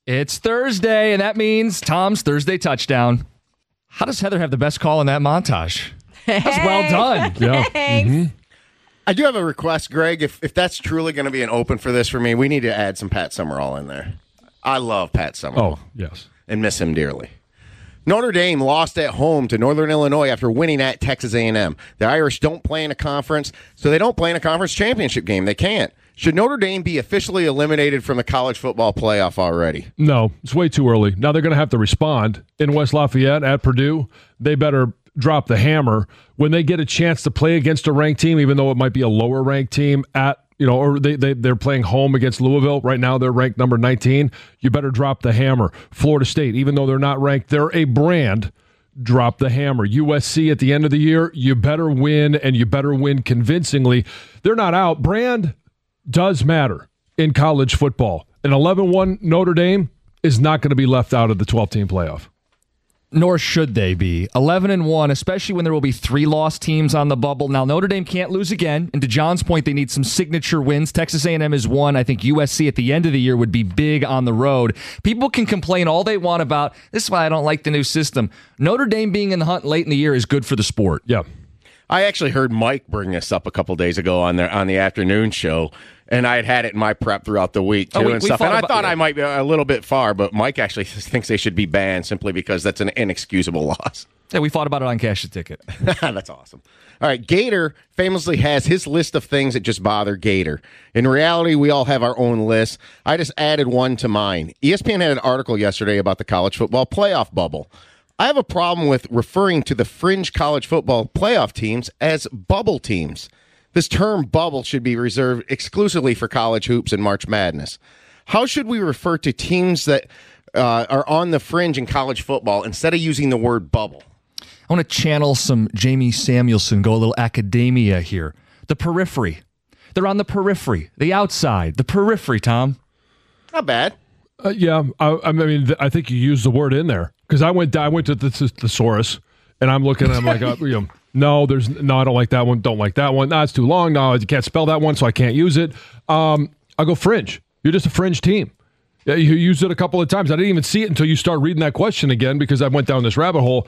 It's Thursday, and that means Tom's Thursday touchdown. How does Heather have the best call in that montage? That was well done. Yeah. Thanks. I do have a request, Greg. If that's truly going to be an open for this for me, we need to add some Pat Summerall in there. I love Pat Summerall. Oh, yes. And miss him dearly. Notre Dame lost at home to Northern Illinois after winning at Texas A&M. The Irish don't play in a conference, so they don't play in a conference championship game. They can't. Should Notre Dame be officially eliminated from the college football playoff already? No, it's way too early. Now they're going to have to respond in West Lafayette at Purdue. They better drop the hammer when they get a chance to play against a ranked team, even though it might be a lower ranked team or they're playing home against Louisville. Right now they're ranked number 19. You better drop the hammer. Florida State, even though they're not ranked, they're a brand. Drop the hammer. USC at the end of the year, you better win, and you better win convincingly. They're not out. Brand does matter in college football. An 11-1 Notre Dame is not going to be left out of the 12-team playoff. Nor should they be. 11-1, especially when there will be 3 lost teams on the bubble. Now, Notre Dame can't lose again. And to John's point, they need some signature wins. Texas A&M is one. I think USC at the end of the year would be big on the road. People can complain all they want about, this is why I don't like the new system. Notre Dame being in the hunt late in the year is good for the sport. Yeah. I actually heard Mike bring this up a couple days ago on the afternoon show, and I had it in my prep throughout the week too and stuff. And I thought I might be a little bit far, but Mike actually thinks they should be banned simply because that's an inexcusable loss. Yeah, we fought about it on Cash the Ticket. That's awesome. All right, Gator famously has his list of things that just bother Gator. In reality, we all have our own lists. I just added one to mine. ESPN had an article yesterday about the college football playoff bubble. I have a problem with referring to the fringe college football playoff teams as bubble teams. This term bubble should be reserved exclusively for college hoops and March Madness. How should we refer to teams that are on the fringe in college football instead of using the word bubble? I want to channel some Jamie Samuelson, go a little academia here. The periphery. They're on the periphery, the outside, the periphery, Tom. Not bad. Yeah, I mean, I think you used the word in there because I went to the thesaurus and I'm looking and I'm like, no, I don't like that one. Don't like that one. No, it's too long. No, you can't spell that one, so I can't use it. I'll go fringe. You're just a fringe team. Yeah, you used it a couple of times. I didn't even see it until you start reading that question again because I went down this rabbit hole.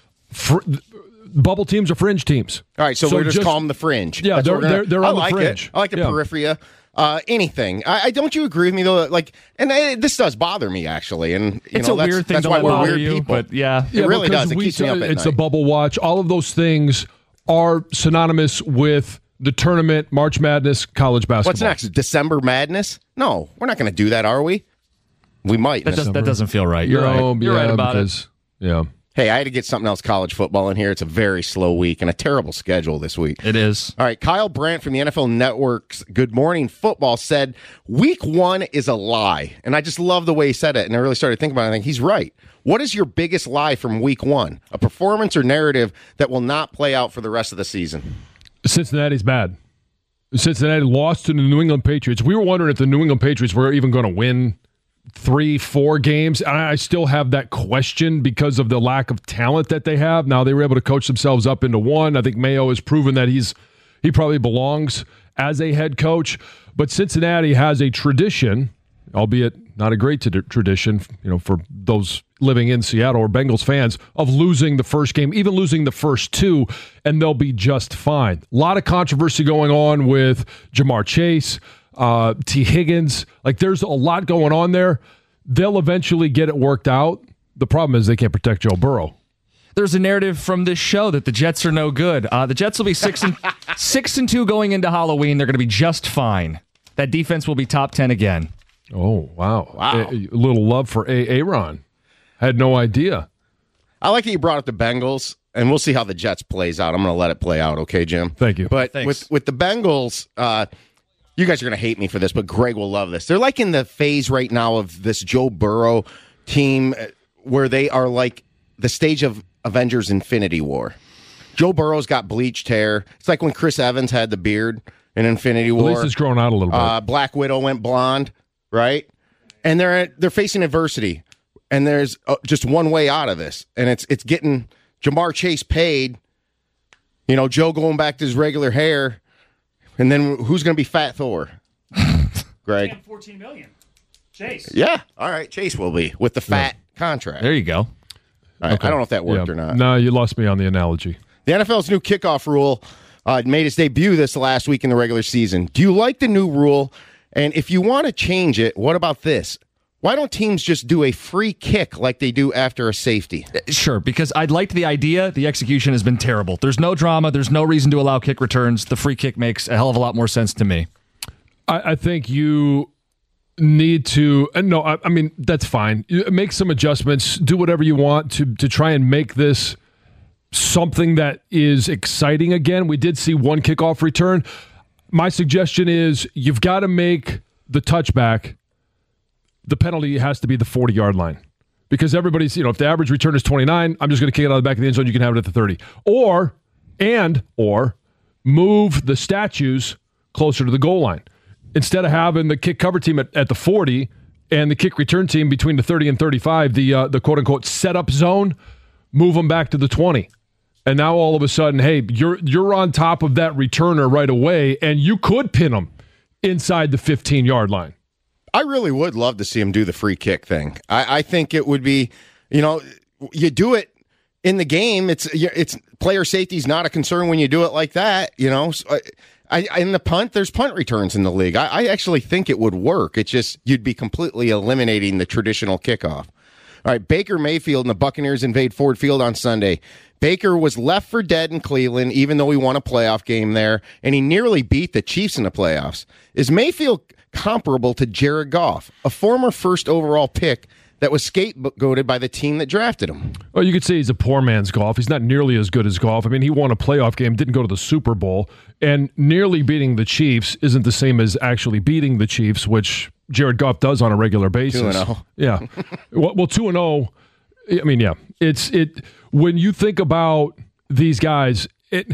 Bubble teams are fringe teams. All right, so we're just call them the fringe. Yeah, they're on the fringe. I like the peripheria. Anything. I don't you agree with me though? Like, and this does bother me actually. And it's a weird thing. That's why we're weird you, people. But yeah, it really does. It keeps me up at It's night. a bubble watch. All of those things are synonymous with the tournament, March Madness, college basketball. What's next? December Madness? No, we're not going to do that, are we? We might. That doesn't feel right. You're right. You're right about it. Yeah. Hey, I had to get something else college football in here. It's a very slow week and a terrible schedule this week. It is. All right, Kyle Brandt from the NFL Network's Good Morning Football said, Week 1 is a lie. And I just love the way he said it, and I really started thinking about it. I think he's right. What is your biggest lie from Week 1? A performance or narrative that will not play out for the rest of the season? Cincinnati's bad. Cincinnati lost to the New England Patriots. We were wondering if the New England Patriots were even going to win 3-4 games. I still have that question because of the lack of talent that they have. Now they were able to coach themselves up into one. I think Mayo has proven that he probably belongs as a head coach. But Cincinnati has a tradition, albeit not a great tradition, for those living in Seattle or Bengals fans, of losing the first game, even losing the first 2, and they'll be just fine. A lot of controversy going on with Jamar Chase, T. Higgins. Like, there's a lot going on there. They'll eventually get it worked out. The problem is they can't protect Joe Burrow. There's a narrative from this show that the Jets are no good. The Jets will be 6-2 going into Halloween. They're going to be just fine. That defense will be top 10 again. Oh, wow. A little love for Aaron. Had no idea. I like that you brought up the Bengals, and we'll see how the Jets plays out. I'm going to let it play out, okay, Jim? Thank you. But with the Bengals, you guys are going to hate me for this, but Greg will love this. They're like in the phase right now of this Joe Burrow team where they are like the stage of Avengers Infinity War. Joe Burrow's got bleached hair. It's like when Chris Evans had the beard in Infinity War. At least it's grown out a little bit. Black Widow went blonde, right? And they're facing adversity. And there's just one way out of this, and it's getting Jamar Chase paid. Joe going back to his regular hair, and then who's going to be Fat Thor? Greg, $14 million. Chase. Yeah. All right. Chase will be with the fat contract. There you go. All right. I don't know if that worked or not. No, you lost me on the analogy. The NFL's new kickoff rule made its debut this last week in the regular season. Do you like the new rule? And if you want to change it, what about this? Why don't teams just do a free kick like they do after a safety? Sure, because I liked the idea. The execution has been terrible. There's no drama. There's no reason to allow kick returns. The free kick makes a hell of a lot more sense to me. I think you need to I mean, that's fine. Make some adjustments. Do whatever you want to try and make this something that is exciting again. We did see one kickoff return. My suggestion is you've got to make the touchback. The penalty has to be the 40-yard line because everybody's, if the average return is 29, I'm just going to kick it out of the back of the end zone. You can have it at the 30. Or move the statues closer to the goal line. Instead of having the kick cover team at the 40 and the kick return team between the 30 and 35, the quote-unquote setup zone, move them back to the 20. And now all of a sudden, hey, you're on top of that returner right away, and you could pin them inside the 15-yard line. I really would love to see him do the free kick thing. I think it would be, you do it in the game. It's player safety is not a concern when you do it like that. So in the punt, there's punt returns in the league. I actually think it would work. It's just you'd be completely eliminating the traditional kickoff. All right, Baker Mayfield and the Buccaneers invade Ford Field on Sunday. Baker was left for dead in Cleveland, even though he won a playoff game there, and he nearly beat the Chiefs in the playoffs. Is Mayfield comparable to Jared Goff, a former first overall pick that was scapegoated by the team that drafted him? Well, you could say he's a poor man's Goff. He's not nearly as good as Goff. I mean, he won a playoff game, didn't go to the Super Bowl, and nearly beating the Chiefs isn't the same as actually beating the Chiefs, which Jared Goff does on a regular basis. 2-0. Yeah. Well, 2-0. I mean, yeah. It when you think about these guys,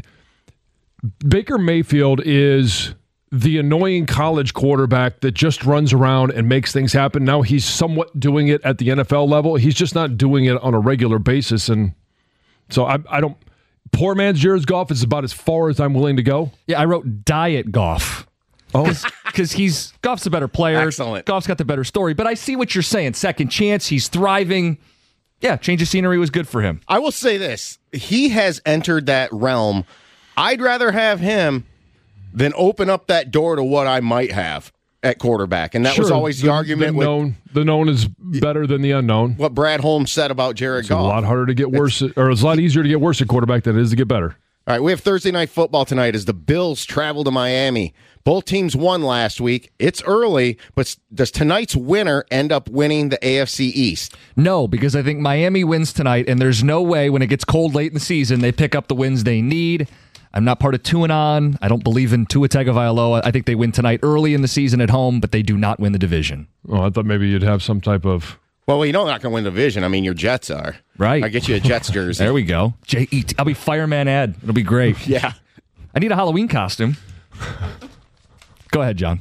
Baker Mayfield is the annoying college quarterback that just runs around and makes things happen. Now he's somewhat doing it at the NFL level. He's just not doing it on a regular basis. And so I don't. Poor man's Jared Goff is about as far as I'm willing to go. Yeah, I wrote Diet Goff. Oh, because Goff's a better player. Excellent. Goff's got the better story. But I see what you're saying. Second chance, he's thriving. Yeah, change of scenery was good for him. I will say this. He has entered that realm. I'd rather have him than open up that door to what I might have at quarterback. And that was always the argument. The known is better than the unknown. What Brad Holmes said about Jared Goff. It's a lot harder to get worse, or it's a lot easier to get worse at quarterback than it is to get better. All right, we have Thursday Night Football tonight as the Bills travel to Miami. Both teams won last week. It's early, but does tonight's winner end up winning the AFC East? No, because I think Miami wins tonight, and there's no way when it gets cold late in the season they pick up the wins they need. I'm not part of 2-on. I don't believe in Tua Tagovailoa. I think they win tonight early in the season at home, but they do not win the division. Oh, I thought maybe you'd have some type of... Well, you know they're not going to win the division. I mean, your Jets are. Right. I get you a Jets jersey. There we go. J-E-T. I'll be Fireman Ed. It'll be great. Yeah. I need a Halloween costume. Go ahead, John.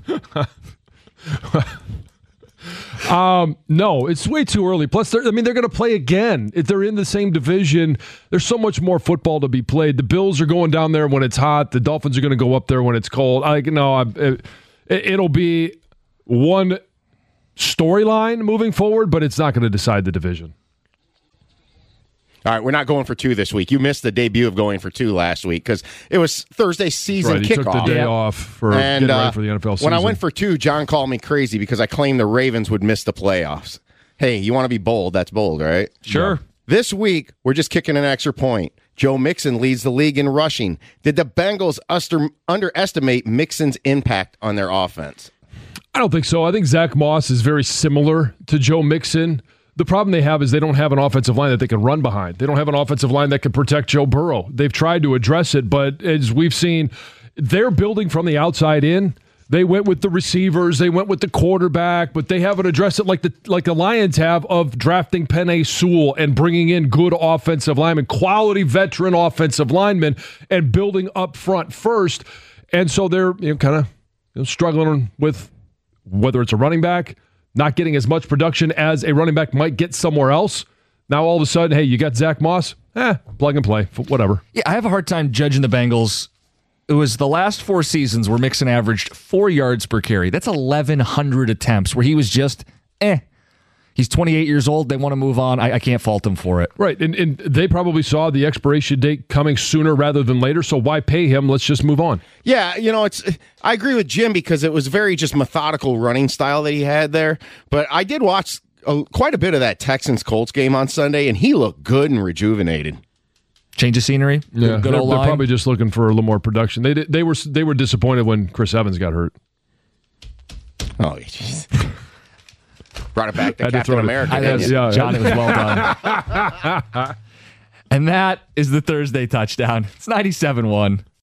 No, it's way too early. Plus, they're going to play again. If they're in the same division, there's so much more football to be played. The Bills are going down there when it's hot. The Dolphins are going to go up there when it's cold. It'll be one storyline moving forward, but it's not going to decide the division. All right, we're not going for 2 this week. You missed the debut of going for 2 last week because it was Thursday season kickoff. He took the day off for getting ready for the NFL season. When I went for 2, John called me crazy because I claimed the Ravens would miss the playoffs. Hey, you want to be bold? That's bold, right? Sure. Yeah. This week, we're just kicking an extra point. Joe Mixon leads the league in rushing. Did the Bengals underestimate Mixon's impact on their offense? I don't think so. I think Zach Moss is very similar to Joe Mixon. The problem they have is they don't have an offensive line that they can run behind. They don't have an offensive line that can protect Joe Burrow. They've tried to address it, but as we've seen, they're building from the outside in. They went with the receivers, they went with the quarterback, but they haven't addressed it like the Lions have of drafting Penei Sewell and bringing in good offensive linemen, quality veteran offensive linemen, and building up front first. And so they're kind of struggling with whether it's a running back, not getting as much production as a running back might get somewhere else. Now all of a sudden, hey, you got Zach Moss? Plug and play, whatever. Yeah, I have a hard time judging the Bengals. It was the last 4 seasons where Mixon averaged 4 yards per carry. That's 1,100 attempts where he was just He's 28 years old. They want to move on. I can't fault him for it. Right, and they probably saw the expiration date coming sooner rather than later, so why pay him? Let's just move on. Yeah, I agree with Jim because it was very just methodical running style that he had there. But I did watch quite a bit of that Texans-Colts game on Sunday, and he looked good and rejuvenated. Change of scenery? Yeah, good old they're line. probably just looking for a little more production. They were disappointed when Chris Evans got hurt. Oh, jeez. Brought it back to Had to Captain throw it. America. Yes, yeah. John, it was well done. And that is the Thursday touchdown. It's 97-1.